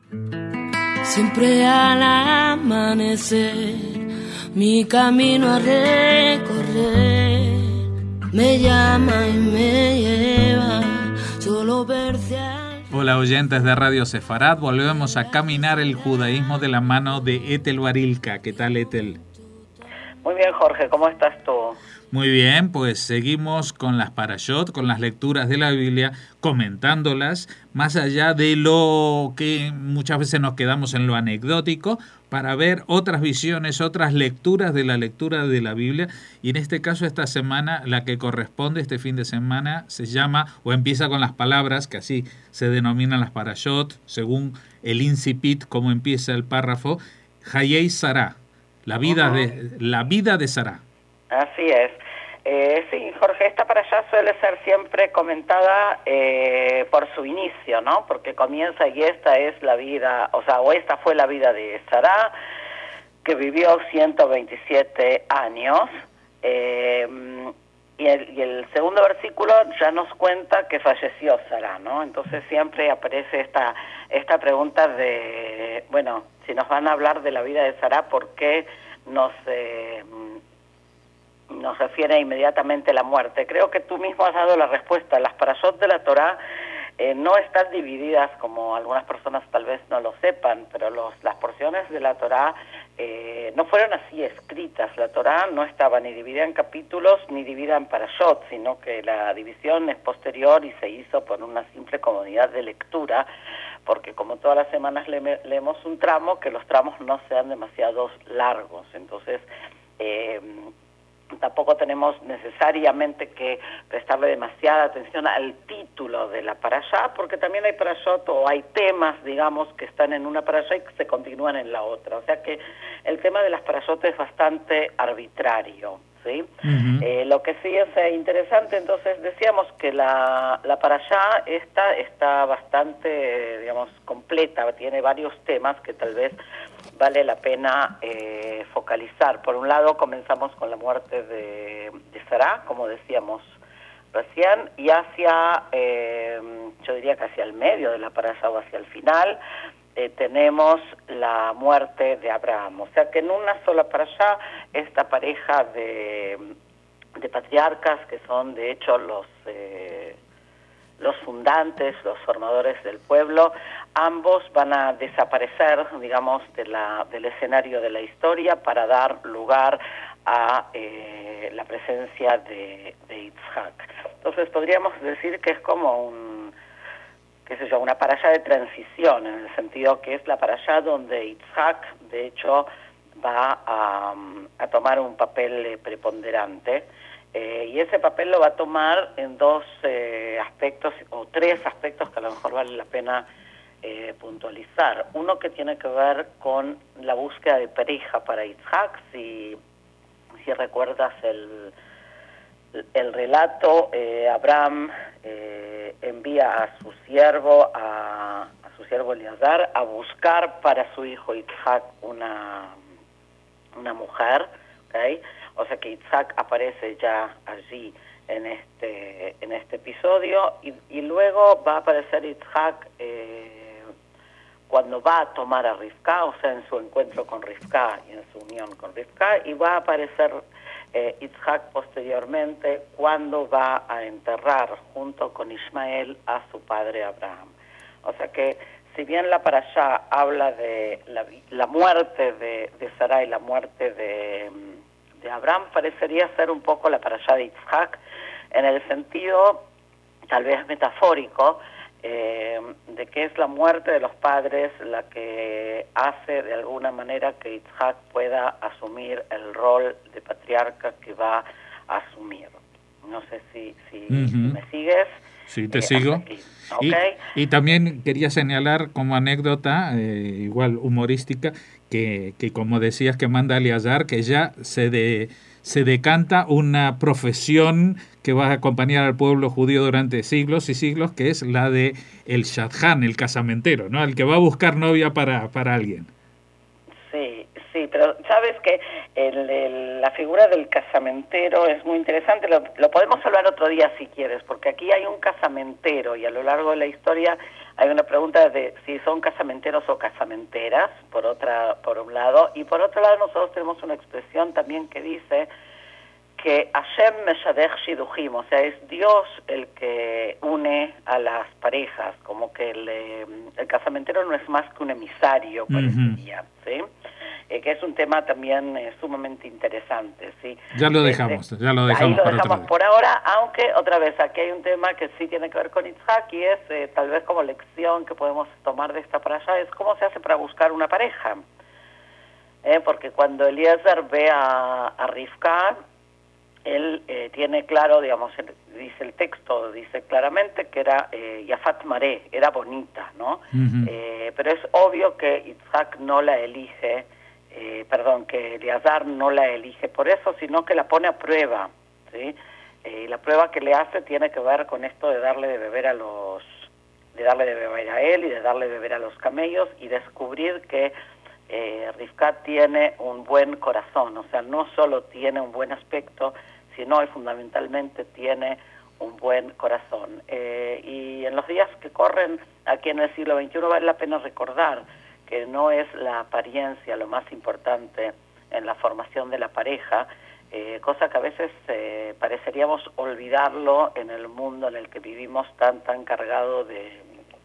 Siempre al amanecer, mi camino a recorrer me llama y me lleva, solo verte al... Hola oyentes de Radio Sefarad, volvemos a caminar el judaísmo de la mano de Ethel Barilka. ¿Qué tal, Ethel? Muy bien, Jorge, ¿cómo estás tú? Muy bien, pues seguimos con las parashot, con las lecturas de la Biblia, comentándolas, más allá de lo que muchas veces nos quedamos en lo anecdótico, para ver otras visiones, otras lecturas de la Biblia. Y en este caso, esta semana, la que corresponde este fin de semana, se llama, o empieza con las palabras, que así se denominan las parashot, según el incipit, como empieza el párrafo, Hayei Sará, la vida de Sará. Así es. Sí, Jorge, esta para allá suele ser siempre comentada por su inicio, ¿no? Porque comienza y esta es la vida, o esta fue la vida de Sará, que vivió 127 años, y el segundo versículo ya nos cuenta que falleció Sará, ¿no? Entonces siempre aparece esta pregunta de, bueno, si nos van a hablar de la vida de Sará, ¿por qué nos refiere inmediatamente a la muerte? Creo que tú mismo has dado la respuesta. Las parashot de la Torá no están divididas, como algunas personas tal vez no lo sepan, pero las porciones de la Torá no fueron así escritas. La Torá no estaba ni dividida en capítulos ni dividida en parashot, sino que la división es posterior y se hizo por una simple comodidad de lectura, porque como todas las semanas leemos un tramo, que los tramos no sean demasiado largos. Entonces, tampoco tenemos necesariamente que prestarle demasiada atención al título de la parashá, porque también hay parashot o hay temas, digamos, que están en una parashá y que se continúan en la otra. O sea que el tema de las parashot es bastante arbitrario, ¿sí? Uh-huh. Lo que sí es interesante, entonces decíamos que la parashá está bastante, digamos, completa, tiene varios temas que tal vez vale la pena focalizar. Por un lado, comenzamos con la muerte de Sará, como decíamos recién, y hacia, yo diría que hacia el medio de la parashá o hacia el final, tenemos la muerte de Abraham. O sea que en una sola parashá, esta pareja de patriarcas, que son de hecho los fundantes, los formadores del pueblo, ambos van a desaparecer, digamos, del escenario de la historia para dar lugar a la presencia de Yitzhak. Entonces podríamos decir que es como una parashá de transición, en el sentido que es la parashá donde Yitzhak, de hecho, va a tomar un papel preponderante. Y ese papel lo va a tomar en dos aspectos, o tres aspectos que a lo mejor vale la pena puntualizar. Uno que tiene que ver con la búsqueda de pareja para Yitzhak. Si recuerdas el relato, Abraham envía a su siervo Eliezer a buscar para su hijo Yitzhak una mujer, ¿okay? O sea que Yitzhak aparece ya allí en este episodio, y luego va a aparecer Yitzhak cuando va a tomar a Rivka, o sea, en su encuentro con Rivka y en su unión con Rivka, y va a aparecer Yitzhak posteriormente cuando va a enterrar junto con Ismael a su padre Abraham. O sea que si bien la parashá habla de la muerte de Sará y la muerte de Abraham, parecería ser un poco la parashá de Yitzhak, en el sentido tal vez metafórico, de que es la muerte de los padres la que hace de alguna manera que Yitzhak pueda asumir el rol de patriarca que va a asumir. No sé si me sigues. Sí, te sigo. ¿Okay? Y también quería señalar como anécdota, igual humorística, que como decías que manda Eliezer, que ya se decanta una profesión que va a acompañar al pueblo judío durante siglos y siglos, que es la de el shadchan, el casamentero, ¿no? El que va a buscar novia para alguien. Sí, Sí, pero sabes que la figura del casamentero es muy interesante, lo podemos hablar otro día si quieres, porque aquí hay un casamentero y a lo largo de la historia hay una pregunta de si son casamenteros o casamenteras, por un lado, y por otro lado nosotros tenemos una expresión también que dice que Hashem Meshadech Shidujim, o sea, es Dios el que une a las parejas, como que el casamentero no es más que un emisario, parecería, ¿sí? Que es un tema también sumamente interesante, ¿sí? Ya lo dejamos ahí lo dejamos otro por ahora, aunque otra vez aquí hay un tema que sí tiene que ver con Yitzhak y es tal vez como lección que podemos tomar de esta para allá, es cómo se hace para buscar una pareja, porque cuando Eliezer ve a Rivka, él tiene claro, digamos, dice el texto, dice claramente que era Yafat Maré, era bonita, ¿no? Pero es obvio que Yitzhak no la elige, que Eleazar no la elige por eso, sino que la pone a prueba, ¿sí? Y la prueba que le hace tiene que ver con esto de darle de beber a él y de darle de beber a los camellos y descubrir que Rivka tiene un buen corazón, o sea, no solo tiene un buen aspecto, sino y fundamentalmente tiene un buen corazón. Y en los días que corren aquí en el siglo XXI vale la pena recordar que no es la apariencia lo más importante en la formación de la pareja, cosa que a veces pareceríamos olvidarlo en el mundo en el que vivimos tan cargado de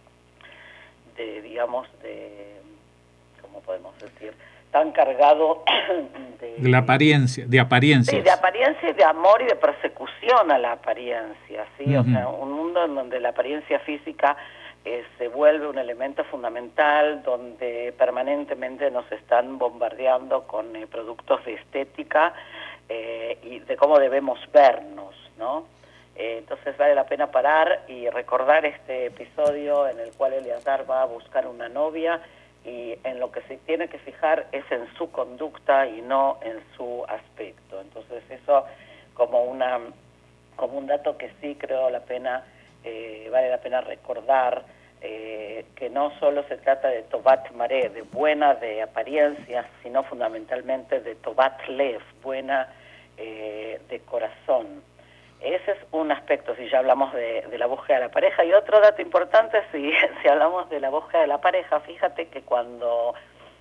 ¿cómo podemos decir? Tan cargado de la apariencia, de apariencias. Sí, de apariencia y de amor y de persecución a la apariencia, ¿sí? O sea, un mundo en donde la apariencia física se vuelve un elemento fundamental, donde permanentemente nos están bombardeando con productos de estética y de cómo debemos vernos, ¿no? Entonces vale la pena parar y recordar este episodio en el cual Eleazar va a buscar una novia y en lo que se tiene que fijar es en su conducta y no en su aspecto. Entonces eso como un dato que sí creo vale la pena recordar, que no solo se trata de Tobat Maré, de buena de apariencia, sino fundamentalmente de Tobat Lev, buena de corazón. Ese es un aspecto, si ya hablamos de la búsqueda de la pareja. Y otro dato importante, si hablamos de la búsqueda de la pareja, fíjate que cuando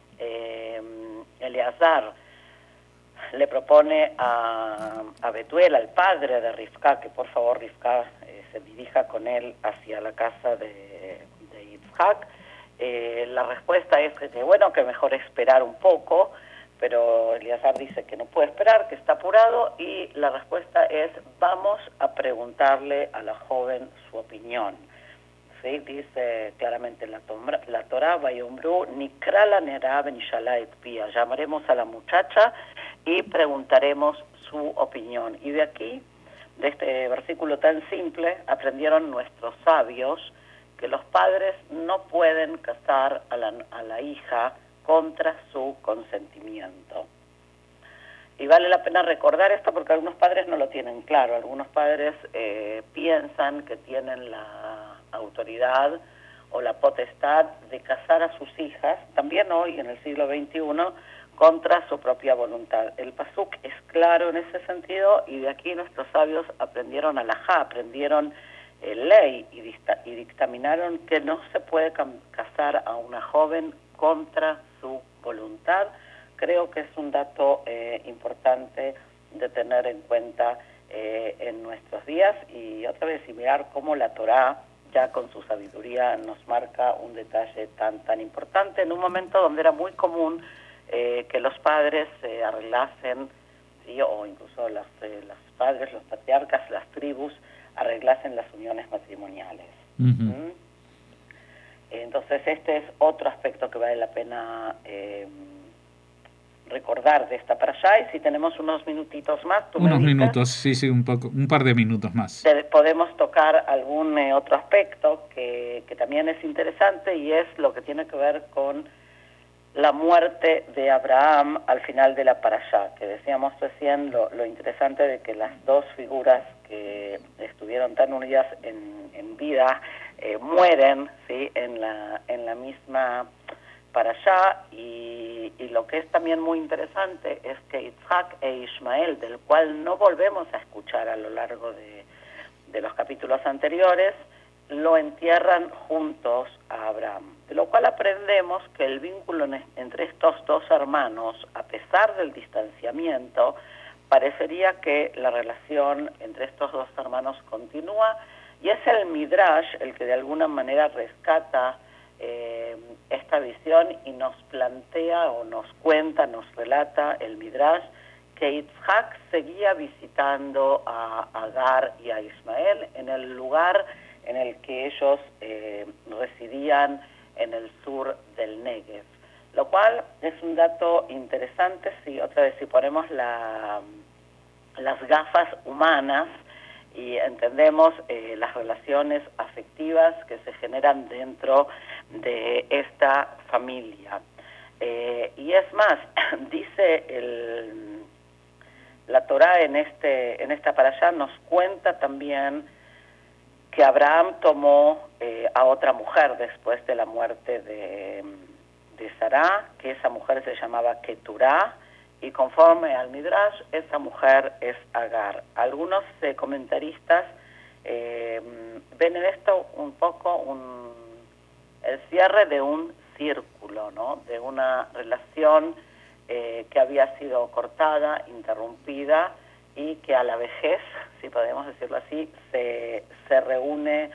Eleazar le propone a Betuel, al padre de Rivka, que por favor Rivka se dirija con él hacia la casa de Yitzhak, la respuesta es que mejor esperar un poco, pero Eleazar dice que no puede esperar, que está apurado, y la respuesta es: vamos a preguntarle a la joven su opinión. ¿Sí? Dice claramente la Torá, Vayombru, Nikra la Nera Benishalá et Pia, llamaremos a la muchacha y preguntaremos su opinión. Y de aquí, de este versículo tan simple, aprendieron nuestros sabios que los padres no pueden casar a la hija contra su consentimiento. Y vale la pena recordar esto porque algunos padres no lo tienen claro. Algunos padres piensan que tienen la autoridad o la potestad de casar a sus hijas, también hoy en el siglo XXI, contra su propia voluntad. El pasuk es claro en ese sentido y de aquí nuestros sabios aprendieron alajá, aprendieron ley y dictaminaron que no se puede casar a una joven contra su voluntad. Creo que es un dato importante de tener en cuenta en nuestros días y otra vez y mirar cómo la Torá ya con su sabiduría nos marca un detalle tan importante en un momento donde era muy común que los padres se arreglasen, ¿sí? O incluso los padres, los patriarcas, las tribus arreglasen las uniones matrimoniales. Entonces este es otro aspecto que vale la pena recordar de esta parashá, y si tenemos unos minutitos más, un par de minutos más. Podemos tocar algún otro aspecto que también es interesante y es lo que tiene que ver con la muerte de Abraham al final de la parashá, que decíamos recién lo interesante de que las dos figuras que estuvieron tan unidas en vida mueren, ¿sí? en la misma para allá, y lo que es también muy interesante es que Yitzhak e Ismael, del cual no volvemos a escuchar a lo largo de los capítulos anteriores, lo entierran juntos a Abraham, de lo cual aprendemos que el vínculo entre estos dos hermanos, a pesar del distanciamiento, parecería que la relación entre estos dos hermanos continúa, y es el Midrash el que de alguna manera rescata esta visión y nos plantea o nos cuenta, nos relata el Midrash que Yitzhak seguía visitando a Agar y a Ismael en el lugar en el que ellos residían en el sur del Negev, lo cual es un dato interesante. Otra vez, si ponemos las gafas humanas y entendemos las relaciones afectivas que se generan dentro de esta familia. Y es más, dice la Torá en esta parashá, nos cuenta también que Abraham tomó a otra mujer después de la muerte de Sará, que esa mujer se llamaba Keturá, y conforme al Midrash, esa mujer es Agar. Algunos comentaristas ven en esto un poco el cierre de un círculo, ¿no? De una relación que había sido cortada, interrumpida, y que a la vejez, si podemos decirlo así, se reúne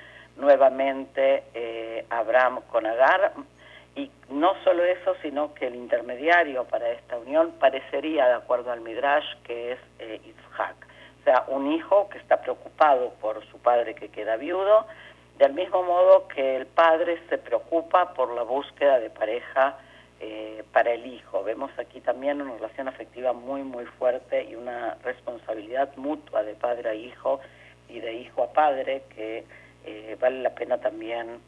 nuevamente Abraham con Agar. Y no solo eso, sino que el intermediario para esta unión parecería, de acuerdo al Midrash, que es Yitzhak. O sea, un hijo que está preocupado por su padre que queda viudo, del mismo modo que el padre se preocupa por la búsqueda de pareja para el hijo. Vemos aquí también una relación afectiva muy, muy fuerte y una responsabilidad mutua de padre a hijo y de hijo a padre que vale la pena también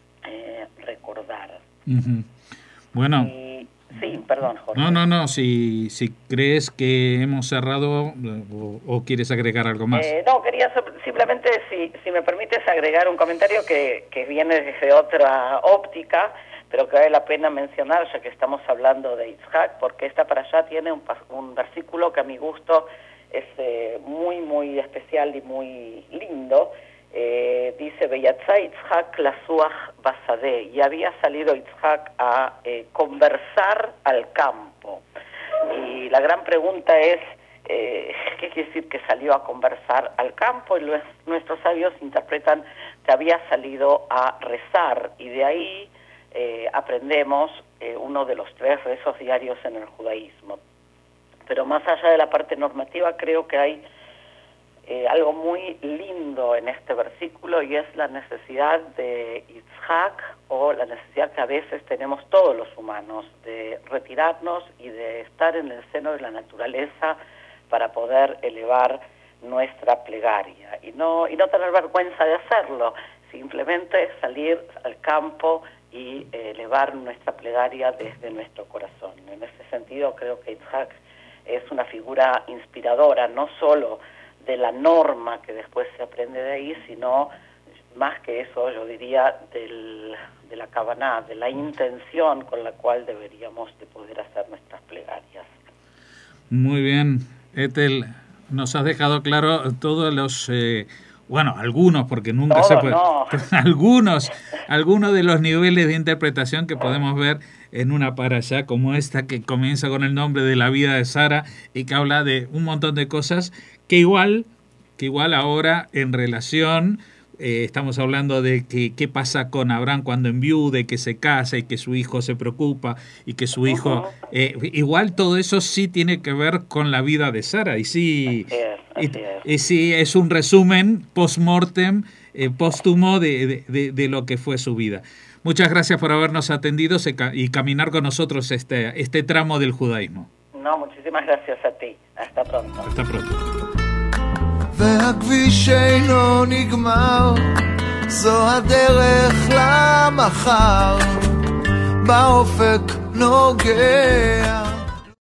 recordar. Uh-huh. Bueno. Sí, perdón, Jorge. No, si crees que hemos cerrado o quieres agregar algo más. No, quería simplemente, si me permites, agregar un comentario que viene desde otra óptica, pero que vale la pena mencionar, ya que estamos hablando de Yitzhak, porque esta parashá tiene un versículo que a mi gusto es muy, muy especial y muy lindo. Dice, Beyatzá Yitzhak lasuach basadeh, y había salido Yitzhak a conversar al campo. Y la gran pregunta es, ¿qué quiere decir que salió a conversar al campo? Y nuestros sabios interpretan que había salido a rezar, y de ahí aprendemos uno de los 3 rezos diarios en el judaísmo. Pero más allá de la parte normativa, creo que hay algo muy lindo en este versículo, y es la necesidad de Yitzhak, o la necesidad que a veces tenemos todos los humanos, de retirarnos y de estar en el seno de la naturaleza para poder elevar nuestra plegaria, y no tener vergüenza de hacerlo, simplemente salir al campo y elevar nuestra plegaria desde nuestro corazón. En ese sentido, creo que Yitzhak es una figura inspiradora, no solo de la norma que después se aprende de ahí, sino más que eso, yo diría, de la kavaná, de la intención con la cual deberíamos de poder hacer nuestras plegarias. Muy bien, Ethel, nos has dejado claro todos los, algunos, porque nunca se puede, no. algunos de los niveles de interpretación que podemos ver en una parashá como esta, que comienza con el nombre de la vida de Sara y que habla de un montón de cosas que igual ahora en relación, estamos hablando de qué pasa con Abraham cuando enviude, que se casa y que su hijo se preocupa y que su hijo, igual todo eso sí tiene que ver con la vida de Sara, y sí, y sí es un resumen post-mortem, póstumo de lo que fue su vida. Muchas gracias por habernos atendido y caminar con nosotros este tramo del judaísmo. No, muchísimas gracias a ti. Hasta pronto. Hasta pronto. והכביש אינו נגמר, זו הדרך למחר, באופק נוגע